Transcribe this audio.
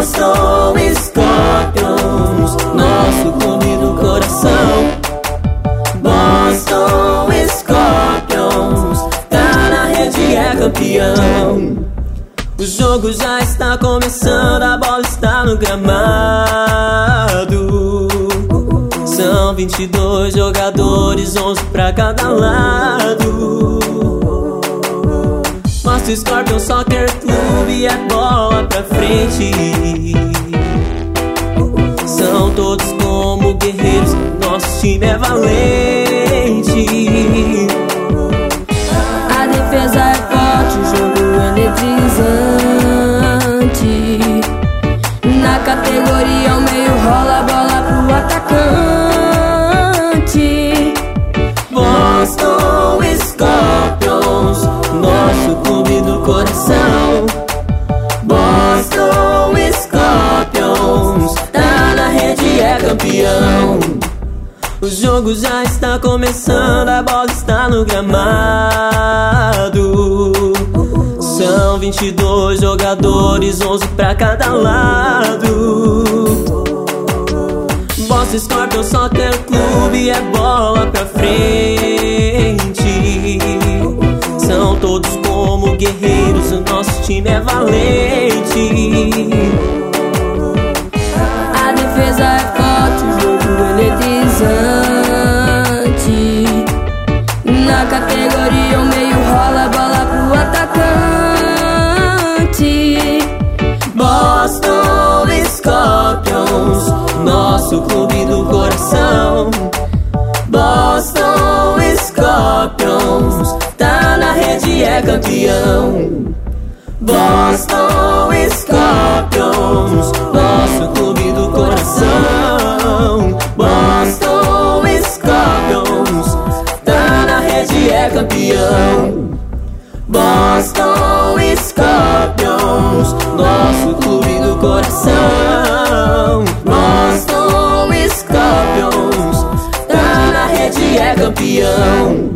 Boston Scorpions, nosso clube do coração. Boston Scorpions, tá na rede, é campeão. O jogo já está começando, a bola está no gramado. São 22 jogadores, 11 pra cada lado. Boston Scorpions Soccer Clube é bola pra frente. São todos como guerreiros, nosso time é valente. A defesa é forte, o jogo é eletrizante. Na categoria o meio rola a bola pro atacante. Boston Scorpions, nosso clube do coração. Boston Scorpions, tá na rede, é campeão. O jogo já está começando, a bola está no gramado. São 22 jogadores, 11 pra cada lado. Boston Scorpions Soccer Clube é bola pra frente. São todos como guerreiros, o nosso time é valente. A defesa é forte, o jogo eletrizante. Na categoria o meio rola a bola pro atacante. Boston Scorpions, nosso clube do coração. Boston Scorpions, tá na rede, é campeão. Boston Scorpions, nosso clube do coração. Boston Scorpions, tá na rede, é campeão. Boston Scorpions, nosso clube do coração. Boston Scorpions, tá na rede, é campeão.